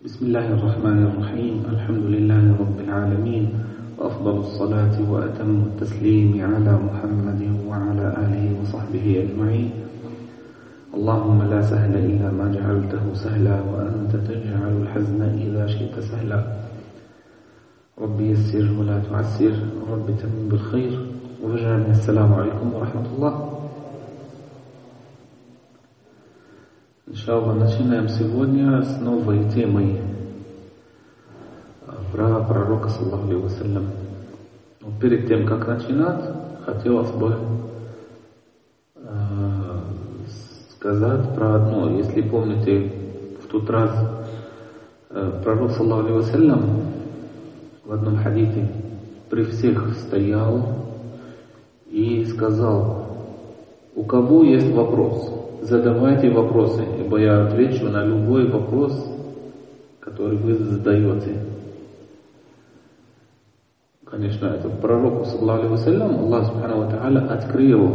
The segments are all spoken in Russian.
بسم الله الرحمن الرحيم الحمد لله رب العالمين وأفضل الصلاة وأتم التسليم على محمد وعلى آله وصحبه أجمعين اللهم لا سهل إلا ما جعلته سهلا وأنت تجعل الحزن إذا شئت سهلا رب يسر ولا تعسر رب تمم بالخير وجعلنا. السلام عليكم ورحمة الله. Иншаллах, начинаем сегодня с новой темы про пророка саллаллаху алейхи вассалям. Перед тем, как начинать, хотелось бы сказать про одно. Если помните, в тот раз пророк саллаллаху алейхи вассалям в одном хадите при всех стоял и сказал: у кого есть вопрос, задавайте вопросы, ибо я отвечу на любой вопрос, который вы задаете. Конечно, это пророку саллаллаху алейхи вассалям Аллах субхану ва тааля открыл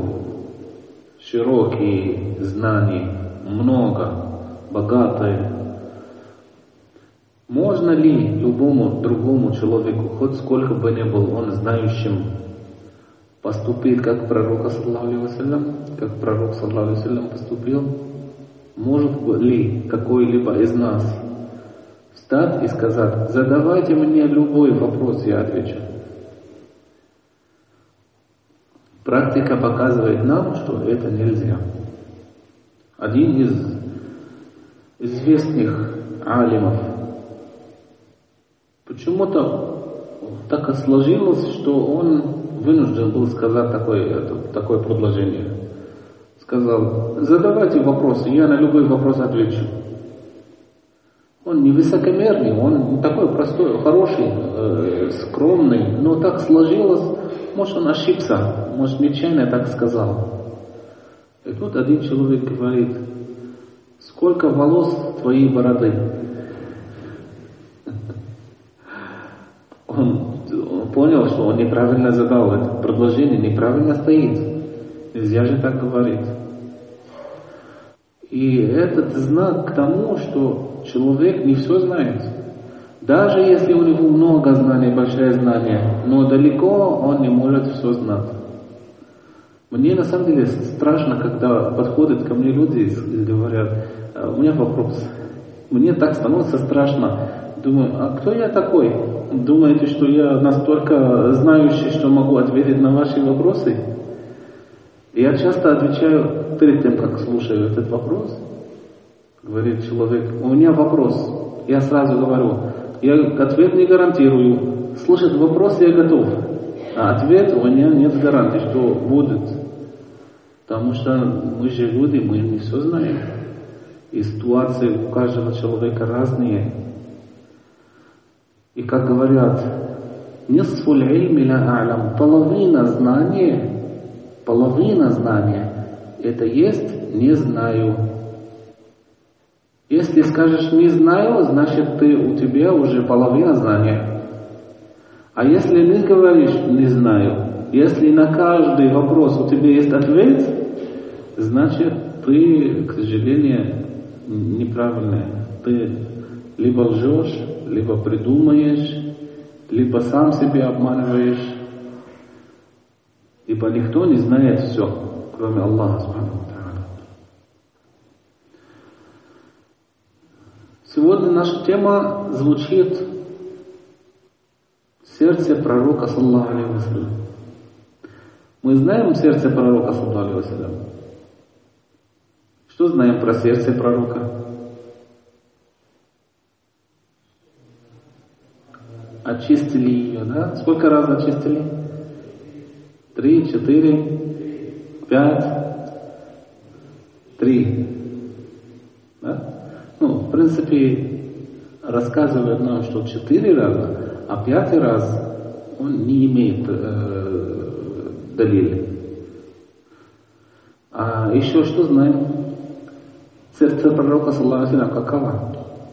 широкие знания, много, богатые. Можно ли любому другому человеку, хоть сколько бы ни был он знающим, поступить как пророк саллаллаху алейхи вассалям, как пророк саллаллаху алейхи вассалям поступил? Может ли какой-либо из нас встать и сказать: задавайте мне любой вопрос, я отвечу? Практика показывает нам, что это нельзя. Один из известных алимов почему-то так сложилось, что он вынужден был сказать такое предложение. Сказал: задавайте вопросы, я на любой вопрос отвечу. Он не высокомерный, он такой простой, хороший, скромный, но так сложилось, может он ошибся, может нечаянно так сказал. И тут один человек говорит: сколько волос твоей бороды? Он понял, что он неправильно задал это предложение, неправильно стоит. Нельзя же так говорить. И этот знак к тому, что человек не все знает. Даже если у него много знаний, большое знание, но далеко он не может все знать. Мне на самом деле страшно, когда подходят ко мне люди и говорят: у меня вопрос. Мне так становится страшно. Думаю: а кто я такой? Думаете, что я настолько знающий, что могу ответить на ваши вопросы? И я часто отвечаю перед тем, как слушаю этот вопрос. Говорит человек: у меня вопрос. Я сразу говорю: я ответ не гарантирую. Слушать вопрос я готов. А ответ у меня нет гарантии, что будет. Потому что мы же люди, мы не все знаем. И ситуации у каждого человека разные. И как говорят, нисфуль ильми ла а'лам, половина знания, это есть не знаю. Если скажешь не знаю, значит у тебя уже половина знания. А если не говоришь не знаю, если на каждый вопрос у тебя есть ответ, значит ты, к сожалению, неправильный. Ты либо лжешь, либо придумаешь, либо сам себя обманываешь. Ибо никто не знает все, кроме Аллаха субхану ва тааля. Сегодня наша тема звучит: сердце пророка саллаллаху алейхи вассалям. Мы знаем сердце пророка саллаллаху алейхи вассалям. Что знаем про сердце пророка? Очистили ее, да? Сколько раз очистили? 3, 4, 5, 3. Да? В принципе, рассказывают нам, что 4 раза, а 5-й раз он не имеет далили. А еще что знаем? Сердце пророка саллаллаху алейхи вассалям каково?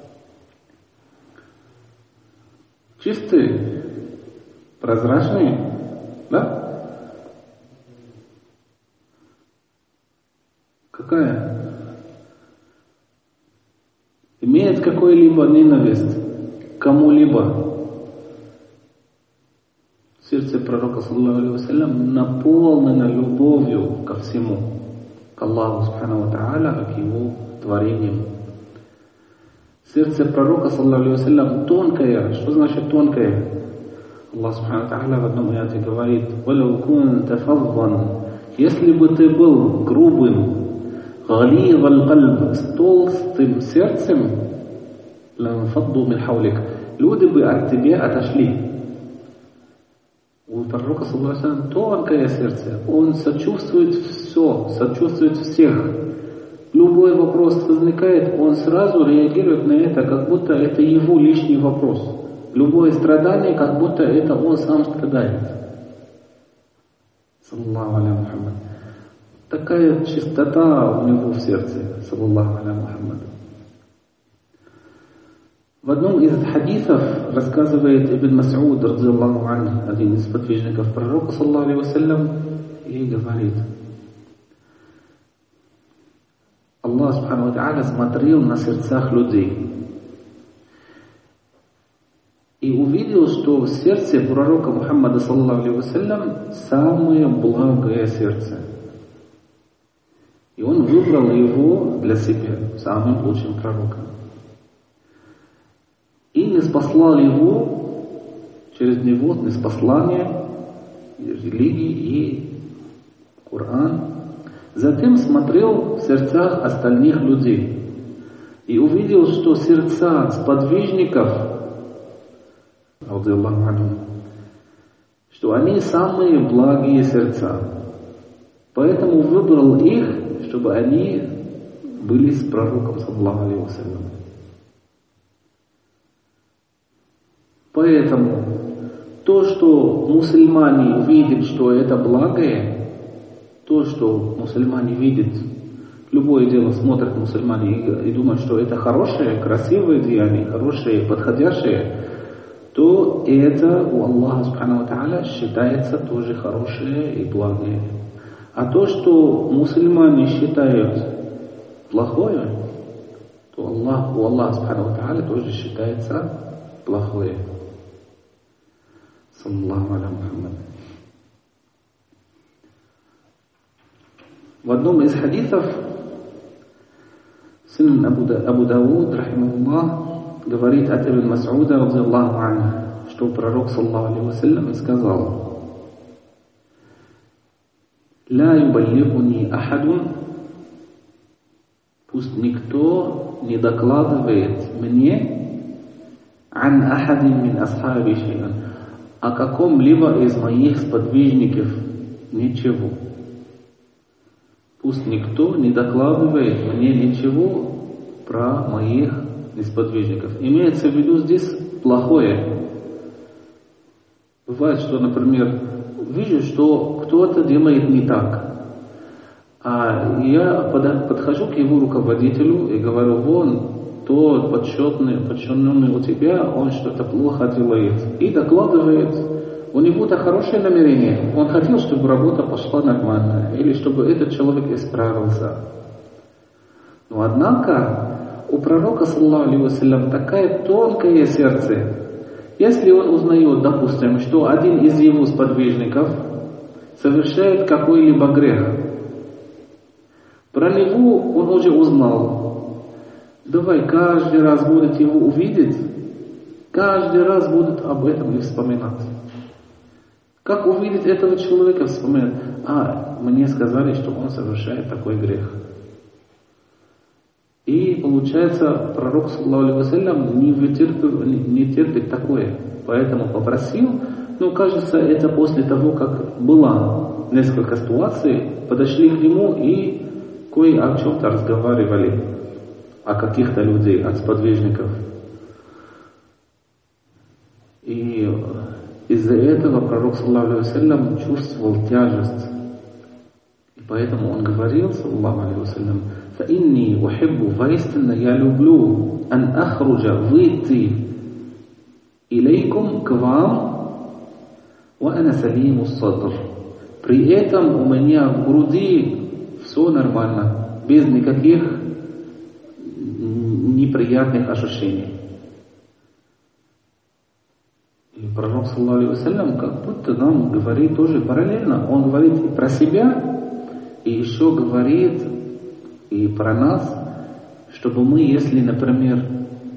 Чистые, прозрачные, да? Какая? Имеет какой какой-либо ненависть к кому-либо. Сердце пророка, саллаллаху алейхи вассалям, наполнено любовью ко всему, к Аллаху, субхану ва тааля, к Его творениям. Сердце пророка, саллаллаху алейхи вассалям, тонкое. Что значит тонкое? Аллах, субхану ва тааля, в одном аяте говорит: «Валау кунта фаззан», если бы ты был грубым, галидал кальб, с толстым сердцем, ланфадду мин хавлик, люди бы от тебя отошли. У пророка, саллаллаху алейхи вассалям, тонкое сердце, он сочувствует все, сочувствует всех. Любой вопрос возникает, он сразу реагирует на это, как будто это его лишний вопрос. Любое страдание, как будто это он сам страдает. Саллаллаху алейхи Мухаммад. Такая чистота у него в сердце. Саллаллаху алейхи Мухаммад. В одном из хадисов рассказывает Ибн Мас'уд, радзияллаху анху, один из подвижников пророка, саллаллаху алейхи вассалям, и говорит: Аллах, субхану ва тааля, смотрел на сердцах людей и увидел, что в сердце пророка Мухаммада, саллаллаху алейхи вассалям, самое благое сердце. И он выбрал его для себя, самым лучшим пророком. И ниспослал его через него, ниспослание религии и Коран. Затем смотрел в сердцах остальных людей и увидел, что сердца сподвижников, что они самые благие сердца. Поэтому выбрал их, чтобы они были с пророком, саллаллаху алейхи вассалям. Поэтому то, что мусульмане видят, что это благое, то, что мусульмане видят, любое дело смотрят мусульмане и думают, что это хорошее, красивое деяние, хорошее, подходящее, то это у Аллаха, субхану ва тааля, считается тоже хорошее и благое. А то, что мусульмане считают плохое, то у Аллаха, субхану ва тааля, тоже считается плохое. Саллаллаху алейхи Мухаммад. В одном из хадисов сын Абу Дауд, рахимахуллах, говорит от Ибн Мас'уда, радзияллаху анху, что пророк, саллаллаху алейхи вассалям, сказал: «Ла юбаллигуни ахадун», пусть никто не докладывает мне ан ахадин мин асхаби шей'ан, о каком-либо из моих сподвижников ничего. Пусть никто не докладывает мне ничего про моих сподвижников. Имеется в виду здесь плохое. Бывает, что, например, вижу, что кто-то делает не так, а я подхожу к его руководителю и говорю: вон, тот подчиненный у тебя, он что-то плохо делает. И докладывает, у него-то хорошее намерение. Он хотел, чтобы работа пошла нормально, или чтобы этот человек исправился. Но однако у пророка, саллаллаху алейхи вассалям, такое тонкое сердце. Если он узнает, допустим, что один из его сподвижников совершает какой-либо грех, про него он уже узнал. Давай каждый раз будет его увидеть, каждый раз будут об этом и вспоминать. Как увидеть этого человека, вспоминать: мне сказали, что он совершает такой грех. И получается, пророк, саллаллаху алейхи вассалям, не терпит такое. Поэтому попросил, кажется, это после того, как было несколько ситуаций, подошли к нему и кое о чем-то разговаривали. О каких-то людей, от сподвижников. И из-за этого пророк, саллаллаху алейхи вассалям, чувствовал тяжесть. И поэтому он говорил, саллаллаху алейхи вассалям: «Фаинни ухиббу», воистину я люблю, ан ахруджа, выйти, илейкум, к вам, ва ана салиму садр. При этом у меня в груди все нормально, без никаких неприятных ощущений. И пророк, саллаллаху алейхи вассалям, как будто нам говорит тоже параллельно. Он говорит и про себя, и еще говорит и про нас, чтобы мы, если, например,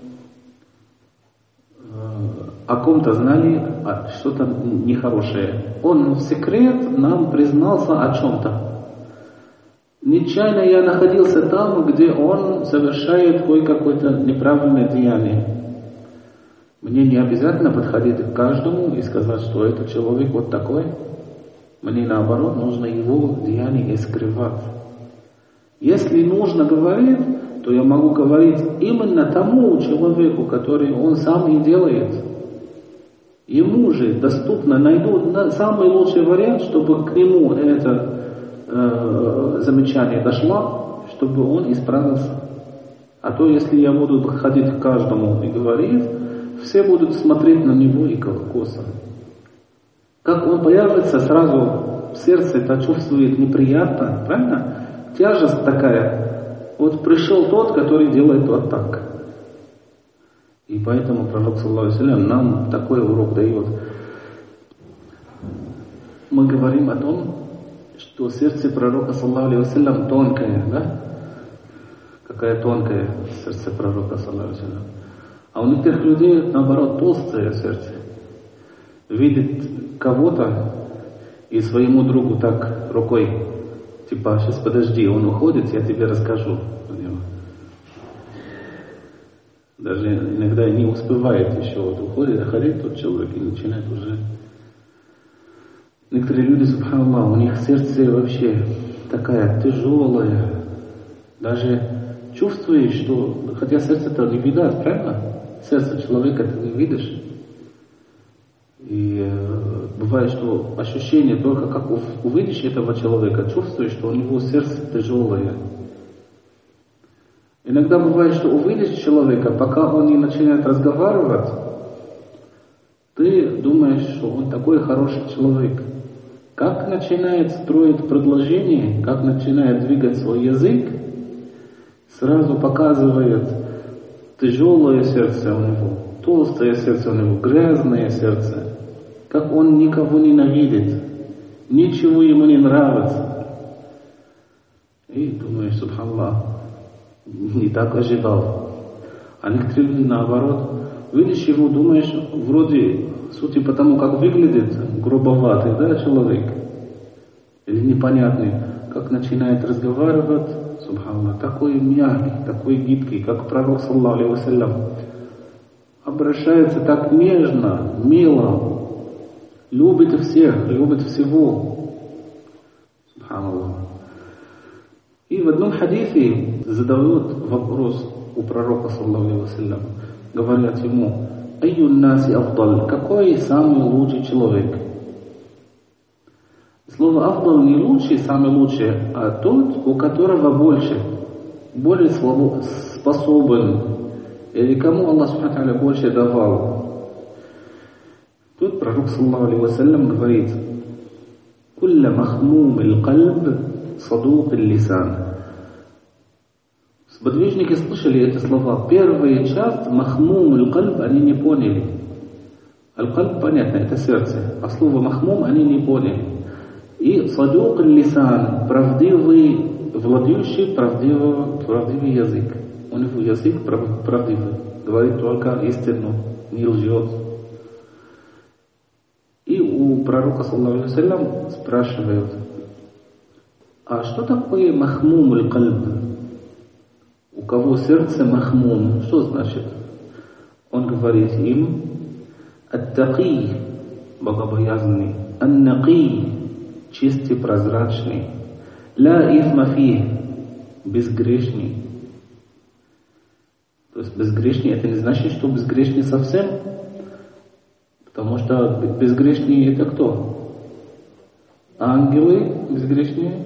о ком-то знали что-то нехорошее, он в секрет нам признался о чем-то. Нечаянно я находился там, где он совершает какое-то неправильное деяние. Мне не обязательно подходить к каждому и сказать, что этот человек вот такой. Мне наоборот нужно его деяние скрывать. Если нужно говорить, то я могу говорить именно тому человеку, который он сам и делает. Ему же доступно, найду самый лучший вариант, чтобы к нему это замечание дошло, чтобы он исправился. А то, если я буду подходить к каждому и говорить, все будут смотреть на него и косо. Как он появится, сразу в сердце это чувствует неприятно, правильно? Тяжесть такая. Вот пришел тот, который делает вот так. И поэтому пророк, саллаллаху алейхи вассалям, нам такой урок дает. Мы говорим о том, что сердце пророка, саллаллаху алейхи вассалям, тонкое, да? Какая тонкая сердце пророка, саллаллаху алейхи вассалям. А у некоторых людей, наоборот, толстое сердце. Видит кого-то и своему другу так рукой, типа, сейчас подожди, он уходит, я тебе расскажу. Даже иногда не успевает еще, вот уходит, ходит тот человек и начинает уже. Некоторые люди, субханаллах, у них сердце вообще такая тяжелая. Даже чувствуешь, что, хотя сердце-то не видать, правильно? Сердце человека ты не видишь. И бывает, что ощущение только как увидишь этого человека, чувствуешь, что у него сердце тяжелое. Иногда бывает, что увидишь человека, пока он не начинает разговаривать, ты думаешь, что он такой хороший человек. Как начинает строить предложение, как начинает двигать свой язык, сразу показывает тяжелое сердце у него, толстое сердце у него, грязное сердце. Как он никого ненавидит, ничего ему не нравится. И думаешь, субханаллах, не так ожидал. А некоторые люди наоборот, видишь его, думаешь, вроде, судя по тому, как выглядит, грубоватый, да, человек, или непонятный, как начинает разговаривать, субханаллах, такой мягкий, такой гибкий, как пророк, саллаллаху алейхи вассалям, обращается так нежно, мило, любит всех, любит всего. Субханаллах. И в одном хадисе задают вопрос у пророка, саллаллаху алейхи вассалям, говорят ему: «Айюн наси афдаль», какой самый лучший человек? Слово «афдаль» не лучший, самый лучший, а тот, у которого больше, более способен, или кому Аллах субхану ва тааля больше давал. Тут пророк, саллаллаху алейхи вассалям, говорит: «Кулля махмум аль-кальб садук аль-лисан». Сподвижники слышали эти слова. Первая часть махмум аль-кальб они не поняли. Аль-кальб понятно, это сердце. А слово махмум они не поняли. И садук аль-лисан, правдивый, владеющий правдивый язык. У него язык правдивый, говорит только истину, не лжет. И у пророка, саллаллаху алейхи вассалям, спрашивают: а что такое махмум аль-кальб? У кого сердце махмум, что значит? Он говорит им: ат-таки, богобоязный, ан-наки, чистый, прозрачный, ла ифма фи, безгрешный. То есть безгрешный это не значит, что безгрешный совсем, потому что безгрешные это кто? Ангелы безгрешные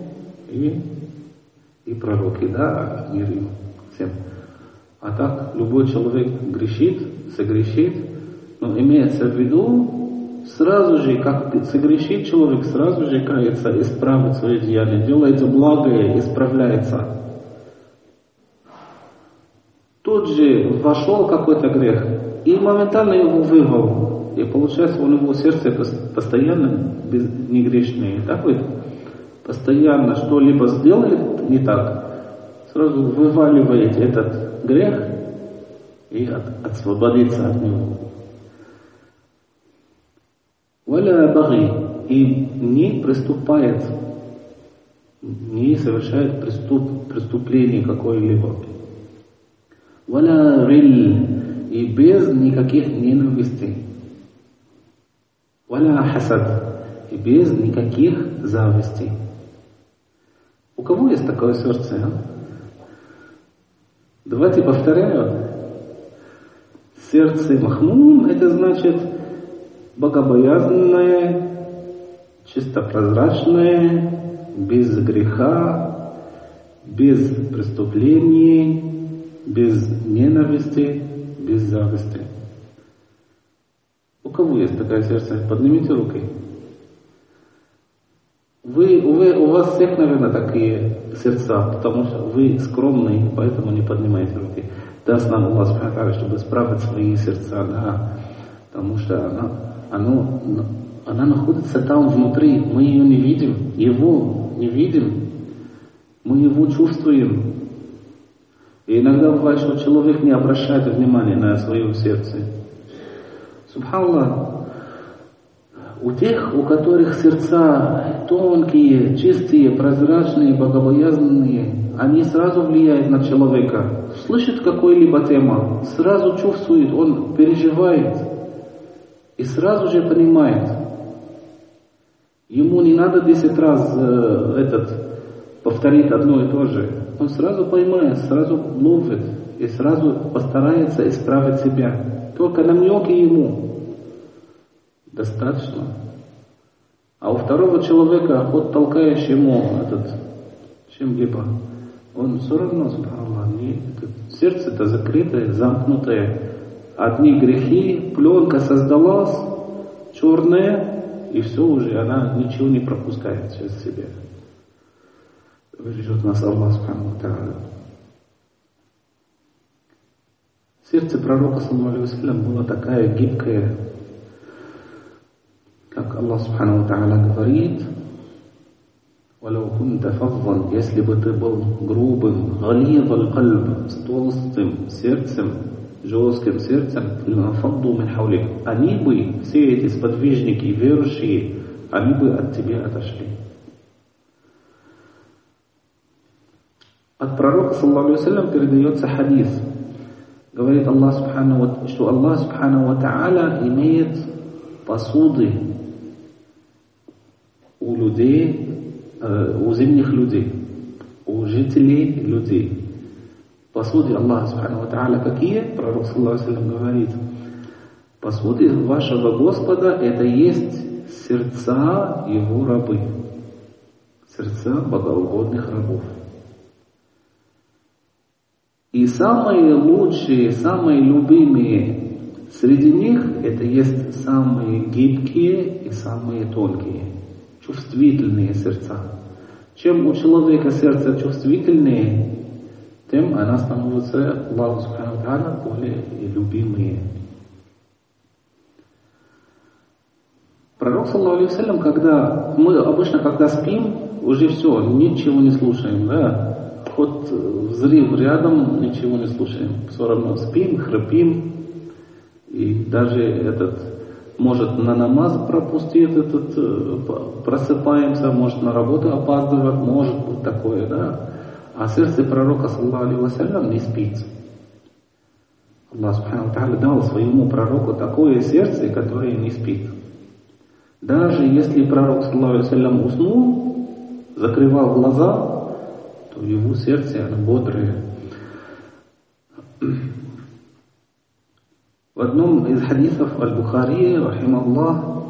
и пророки, да, мир им всем. А так любой человек грешит, согрешит, но имеется в виду, сразу же, как согрешит человек, сразу же кается, исправит свои деяния, делает благое, исправляется. Тот же вошел какой-то грех и моментально его вывел. И получается, у него сердце постоянно негрешное. Так вот, постоянно что-либо сделает не так, сразу вываливает этот грех и освободиться от него. Валя баги, и не приступает, не совершает преступление какое-либо. Валя риль, и без никаких ненавистей. Валя хасад, и без никаких завистей. У кого есть такое сердце? А? Давайте повторяю. Сердце махмум, это значит богобоязненное, чисто прозрачное, без греха, без преступлений, без ненависти, без зависти. У кого есть такое сердце? Поднимите руки. У вас всех, наверное, такие сердца, потому что вы скромные, поэтому не поднимаете руки. Даст нам Аллах Субхану ва Тааля, чтобы исправить свои сердца, да, потому что она находится там внутри, мы ее не видим, его не видим, мы его чувствуем. И иногда бывает, что человек не обращает внимания на свое сердце. Субханаллах. У тех, у которых сердца тонкие, чистые, прозрачные, богобоязненные, они сразу влияют на человека. Слышит какую-либо тему, сразу чувствует, он переживает и сразу же понимает. Ему не надо 10 раз повторить одно и то же. Он сразу поймает, сразу ловит и сразу постарается исправить себя. Только намеки ему достаточно. А у второго человека, хоть толкаешь ему чем-либо, он все равно, субханаллах, сердце-то закрытое, замкнутое. Одни грехи, пленка создалась, черная, и все уже, она ничего не пропускает через себя. Бережет нас Аллах Субхану ва Тааля. Сердце пророка, саллаллаху алейхи ва саллям, было такая гибкая, как Аллах Субхану ва Тааля говорит: «Валяу кунта фаззан», если бы ты был грубым, галидал кальб, с толстым сердцем, жестким сердцем, лафадду мин хавлик, они бы, все эти сподвижники, верующие, они бы от тебя отошли. От пророка, саллаллаху алейхи ва саллям, передается хадис. Говорит Аллах Субхану, что Аллах Субхану ва Тааля имеет посуды у людей, у земных людей, у жителей людей. Посуды Аллаха Субхану ва Тааля какие? Пророк, саллаллаху алейхи ва саллям, говорит: посуды вашего Господа — это есть сердца Его рабы, сердца богоугодных рабов. И самые лучшие, самые любимые среди них — это есть самые гибкие и самые тонкие, чувствительные сердца. Чем у человека сердце чувствительнее, тем она становится Аллаху Субхану ва Тааля более любимые. Пророк, саллаллаху алейхи ва саллям, мы обычно, когда спим, уже все, ничего не слушаем, да? Хоть взрыв рядом, ничего не слушаем. Все равно спим, храпим. И даже может на намаз пропустить, просыпаемся, может на работу опаздывать, может быть такое, да. А сердце пророка, саллаллаху алейхи ва саллям, не спит. Аллах Субхану ва Тааля дал своему пророку такое сердце, которое не спит. Даже если пророк, саллаллаху алейхи ва саллям, уснул, закрывал глаза, то его сердце, оно бодрое. В одном из хадисов Аль-Бухари, рахимахуллах,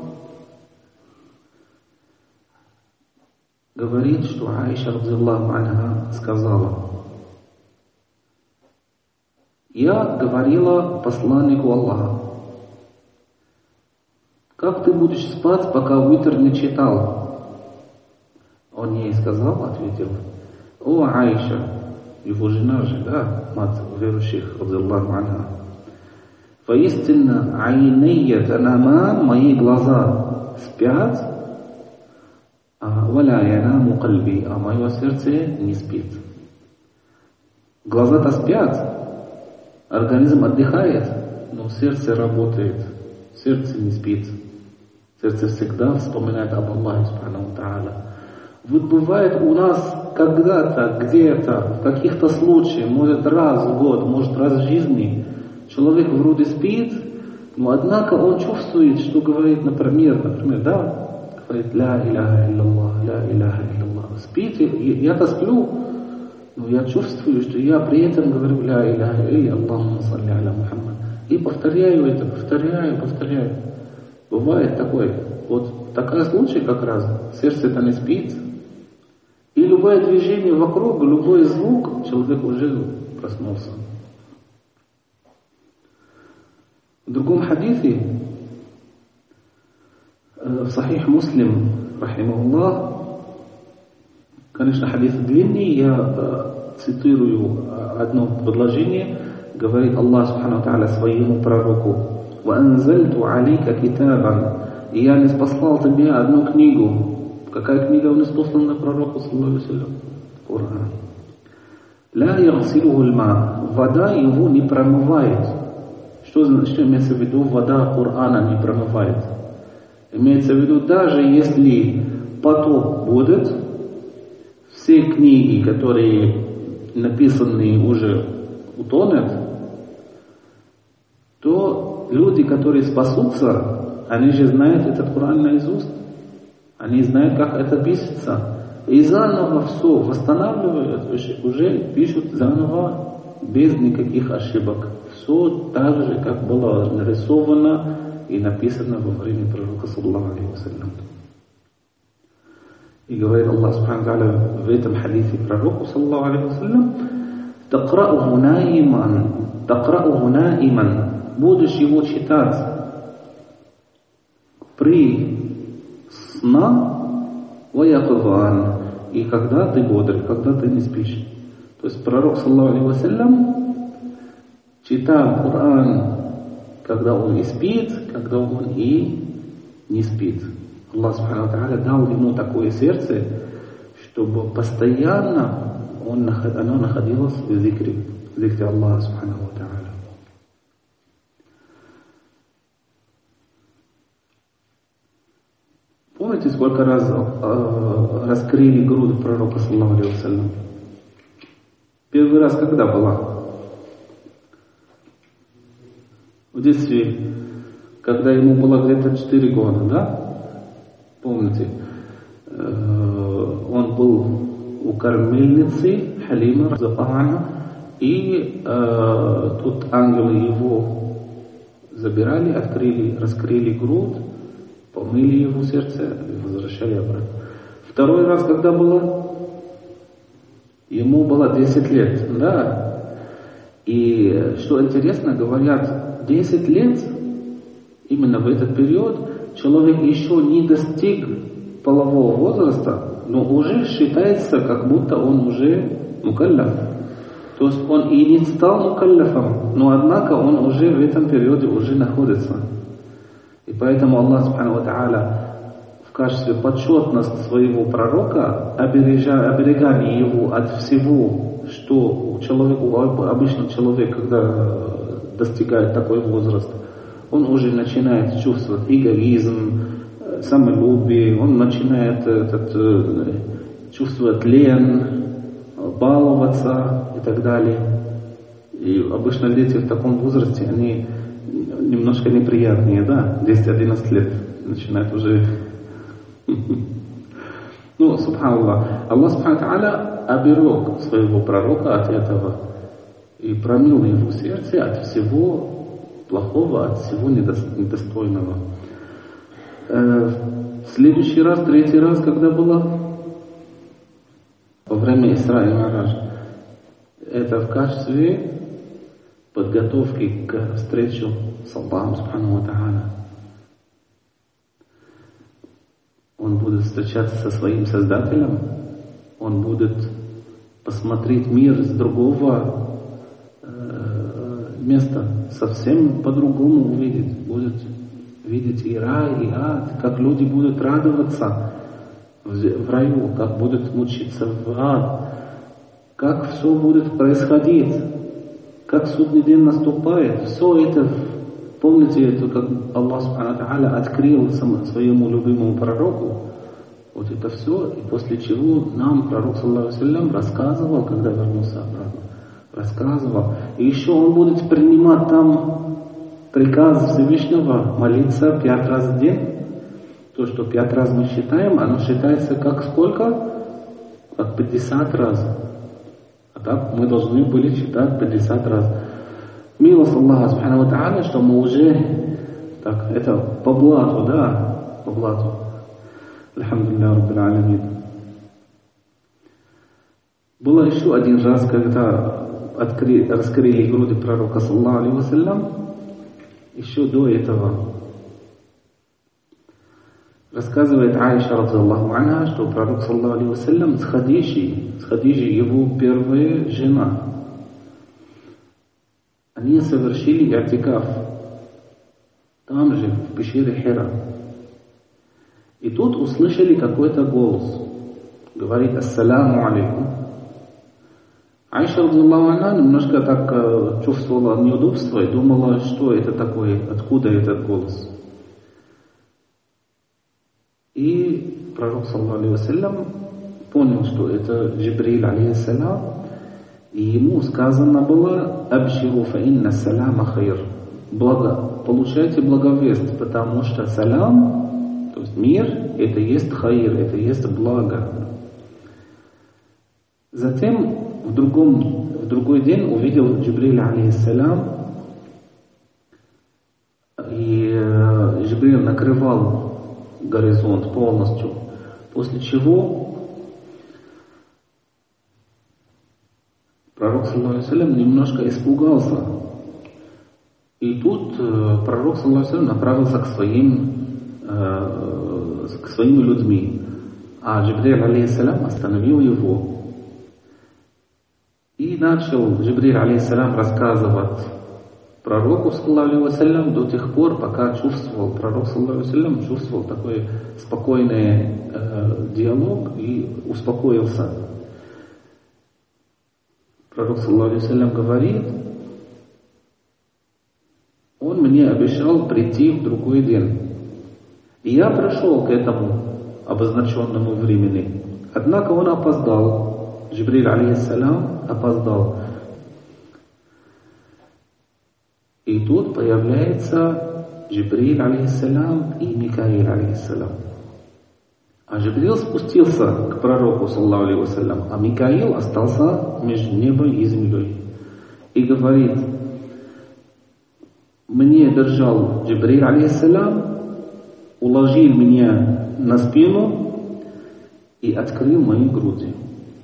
говорит, что Аиша, радзияллаху анха, сказала: «Я говорила посланнику Аллаха: как ты будешь спать, пока витр не читал?» Он ей сказал, ответил: «О, Аиша, его жена же, да, мать верующих, радзиаллаху анха. Воистину, айнейя танаман, мои глаза спят, валя янаму кальби, а мое сердце не спит. Глаза-то спят, организм отдыхает, но сердце работает, сердце не спит. Сердце всегда вспоминает об Аллахе субханаху тааля. Вот бывает у нас когда-то, где-то, в каких-то случаях, может раз в год, может раз в жизни, человек вроде спит, но однако он чувствует, что говорит, например, да, говорит «Ля иляха илляллах, ля иляха илляллах». Спит, я-то сплю, но я чувствую, что я при этом говорю «Ля иляха илляллах, салли аля Мухаммад». И повторяю это, повторяю. Бывает такой, вот такой случай как раз, сердце-то не спит, и любое движение вокруг, любой звук, человек уже проснулся. В другом хадисе, в Сахих Муслим, рахимахуллах, конечно, хадис длинный, я цитирую одно предложение, говорит Аллах субхану тааля своему пророку: وَأَنزَلْتُ عَلَيْكَ كِتَابًا, и я ниспослал тебе одну книгу. Какая книга он ниспослал на пророку, саллаллаху алейхи ва саллям? Коран. «Ла яғсилуху льма», вода его не промывает. Что имеется в виду вода Корана не промывает? Имеется в виду, даже если потоп будет, все книги, которые написаны, уже утонут, то люди, которые спасутся, они же знают этот Коран наизусть. Они знают, как это пишется. И заново все восстанавливают, уже пишут заново, без никаких ошибок. Все так же, как было нарисовано и написано во время пророка, саллаллаху алейхи ва саллям. И говорит Аллах субхану тааля в этом хадисе пророку, саллаллаху алейхи ва саллям: «Тaqra'уху наиман», будешь его читать при сна, ваякуван, и когда ты бодр, когда ты не спишь. То есть пророк, саллаллаху алейхи ва саллям, читал Коран, когда он и спит, когда он и не спит. Аллах субхану тааля дал ему такое сердце, чтобы постоянно оно находилось в зикре Аллаха субхану тааля. Помните, сколько раз раскрыли грудь пророка, саллаллаху алейхи ва саллям? Первый раз когда была? В детстве, когда ему было где-то 4 года, да? Помните? Он был у кормильницы Халима, радзиаллаху, и тут ангелы его забирали, раскрыли грудь, помыли его сердце и возвращали обратно. Второй раз, когда было? Ему было 10 лет, да. И что интересно, говорят, 10 лет, именно в этот период, человек еще не достиг полового возраста, но уже считается, как будто он уже мукалляф. То есть он и не стал мукалляфом, но однако он уже в этом периоде уже находится. И поэтому Аллах субхану тааля в качестве почетности своего пророка, оберегая его от всего, что обычно человек, когда достигает такой возраст, он уже начинает чувствовать эгоизм, самолюбие, он начинает чувствовать лень, баловаться и так далее. И обычно дети в таком возрасте, они немножко неприятные, да, 10-11 лет начинают уже. Ну, субханаллах, Аллах субхану тааля оберег своего пророка от этого и промыл его сердце от всего плохого, от всего недостойного. Следующий раз, третий раз, когда было? Во время Исра и Ми'радж. Это в качестве подготовки к встрече с Аллахом субхану ва тааля. Он будет встречаться со своим Создателем, он будет посмотреть мир с другого места, совсем по-другому увидеть. Будет видеть и рай, и ад, как люди будут радоваться в раю, как будут мучиться в ад, как все будет происходить, как судный день наступает. Все это, помните, это как Аллах Субхану Тааля открыл своему любимому пророку, вот это все, и после чего нам пророк, саллаллаху алейхи ва саллям, рассказывал, когда вернулся обратно, рассказывал. И еще он будет принимать там приказ Всевышнего молиться 5 раз в день. То, что 5 раз мы считаем, оно считается как сколько? Как 50 раз. А так мы должны были считать 50 раз. Милость Аллаха Субхану ва Тааля, что мы уже, так, это по блату, да, по блату. Альхамдулилля Раббил Аламин. Было еще один раз, когда раскрыли груди пророка, саллаллаху алейхи ва саллям, еще до этого. Рассказывает Аиша, радзиаллаху анха, что пророк, саллаллаху алейхи ва саллям, с Хадиджей, его первая жена, они совершили и'тикаф там же, в пещере Хира. И тут услышали какой-то голос. Говорит: «Ассаляму алейкум». Аиша, радзиаллаху анха, немножко так чувствовала неудобство и думала, что это такое, откуда этот голос. И пророк, саллаллаху алейхи ва саллям, понял, что это Джибриль, алейхиссалям, и ему сказано было: «Абширу фа инна саляма хайр». Получайте благовесть, потому что салям, то есть мир, это есть хайр, это есть благо. Затем в другой день увидел Джибриль, алейхиссалям, и Джибриль накрывал горизонт полностью, после чего пророк, саллаллаху алейхи ва саллям, немножко испугался. И тут пророк, саллаллаху алейхи ва саллям, направился к своими людьми, а Джибриль, алейхиссалям, остановил его. И начал Джибриль, алейхиссалям, рассказывать пророку, саллаллаху алейхи ва саллям, до тех пор, пока пророк, саллаллаху алейхи ва саллям, чувствовал такой спокойный диалог и успокоился. Пророк, саллаллаху алейхи ва саллям, говорит: он мне обещал прийти в другой день. И я пришел к этому обозначенному времени. Однако он опоздал. Джибриль, алейхиссалям, опоздал. И тут появляется Джибриль, алейхиссалям, и Микаил, алейхиссалям. А Джибриль спустился к пророку, саллаллаху алейхи ва саллям, а Микаил остался между небом и землей. И говорит: мне держал Джибриль, алейхиссалям, уложил меня на спину и открыл мои груди.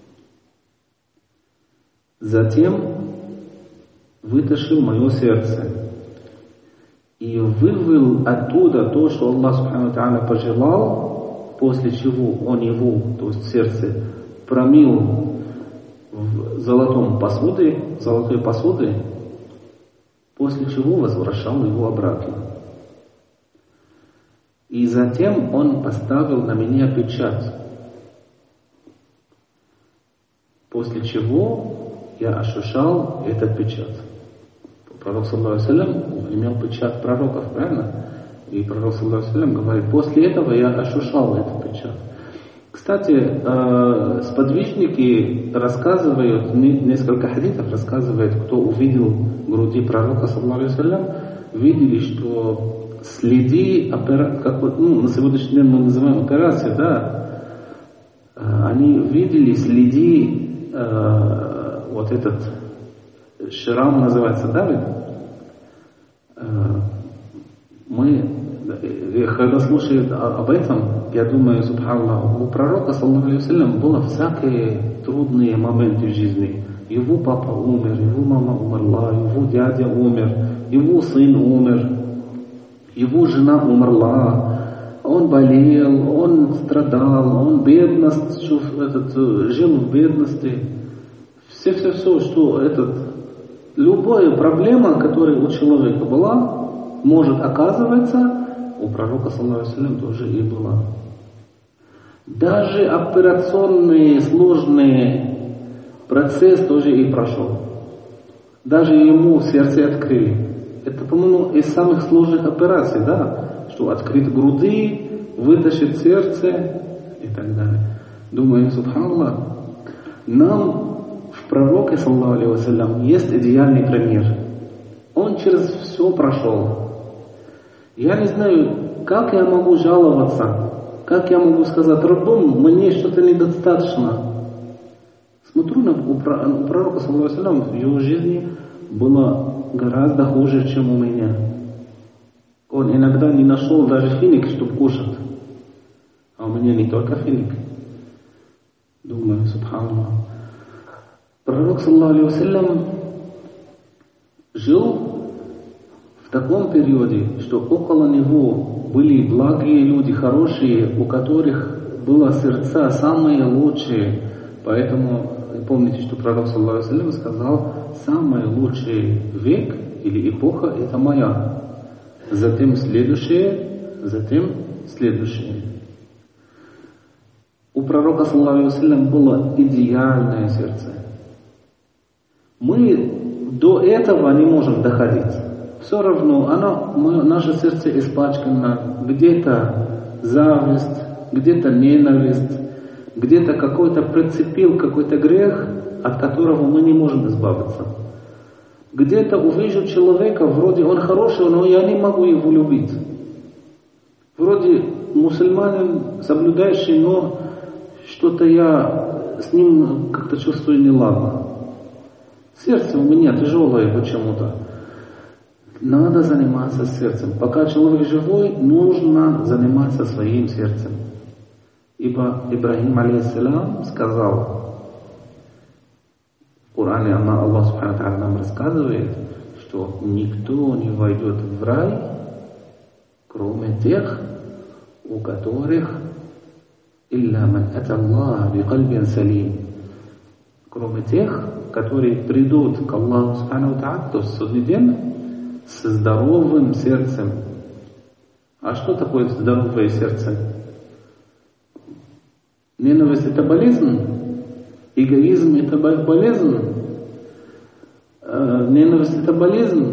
Затем вытащил мое сердце и вывел оттуда то, что Аллах Субхану Тааля пожелал, после чего он его, то есть сердце, промил в золотой посуде, после чего возвращал его обратно. И затем он поставил на меня печать, после чего я ощущал этот печать. Пророк, саллаллаху алейхи ва саллям, имел печать пророков, правильно? И пророк, саллаллаху алейхи ва саллям, говорит: после этого я ощущал эту печать. Кстати, сподвижники рассказывают, несколько хадисов рассказывают, кто увидел груди пророка, саллаллаху алейхи ва саллям, видели, что следы, как вот, на сегодняшний день мы называем операции, да, они видели следы, вот этот шрам называется, да, когда слушают об этом, я думаю, субханаллах, у пророка, саллаллаху алейхи ва саллям, было всякие трудные моменты в жизни. Его папа умер, его мама умерла, его дядя умер, его сын умер, его жена умерла, он болел, он страдал, он жил в бедности. Все, что любая проблема, которая у человека была, может, оказывается, у пророка, саллаллаху алейхи ва саллям, тоже и была. Даже операционный сложный процесс тоже и прошел. Даже ему сердце открыли. Это, по-моему, из самых сложных операций, да? Что открыть груди, вытащить сердце и так далее. Думаю, субханаллах, нам в пророке, саллаллаху алейхи ва саллям, есть идеальный пример. Он через все прошел. Я не знаю, как я могу жаловаться, как я могу сказать: Раббум, мне что-то недостаточно. Смотрю у пророка, саллаллаху алейхи ва саллям, в его жизни было гораздо хуже, чем у меня. Он иногда не нашел даже финик, чтобы кушать. А у меня не только финик. Думаю, субханаллах. Пророк, саллаллаху алейхи ва саллям, жил в таком периоде, что около него были благие люди, хорошие, у которых было сердца самые лучшие. Поэтому помните, что пророк, саллаллаху алейхи ва саллям, сказал: самый лучший век или эпоха — это моя. Затем следующее, затем следующее. У пророка, саллаллаху алейхи ва саллям, было идеальное сердце. Мы до этого не можем доходить. Все равно наше сердце испачкано. Где-то зависть, где-то ненависть, где-то какой-то прицепил какой-то грех, от которого мы не можем избавиться. Где-то увижу человека, вроде он хороший, но я не могу его любить. Вроде мусульманин, соблюдающий, но что-то я с ним как-то чувствую неладно. Сердце у меня тяжелое почему-то. Надо заниматься сердцем. Пока человек живой, нужно заниматься своим сердцем. Ибо Ибрахим алейхиссалям сказал, в Коране Аллах субхану ва тааля нам рассказывает, что никто не войдет в рай, кроме тех, у которых «Илля ман ата Аллаха би кальбин салим», кроме тех, которые придут к Аллаху субхану ва тааля, то есть в судный день, со здоровым сердцем. А что такое здоровое сердце? Ненависть — это болезнь, эгоизм — это болезнь, ненависть — это болезнь.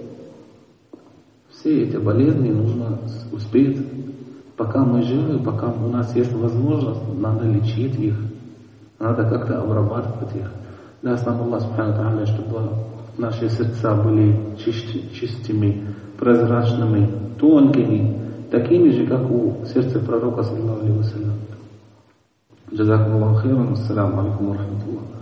Все эти болезни нужно успеть, пока мы живы, пока у нас есть возможность, надо лечить их, надо как-то обрабатывать их. Да, с нами Аллах субхану ва тааля, чтобы наши сердца были чистыми, прозрачными, тонкими, такими же, как у сердца пророка, саллаллаху алейхи ва саллям. Джазакаллаху хайран, ассаламу алейкум ва рахматуллах.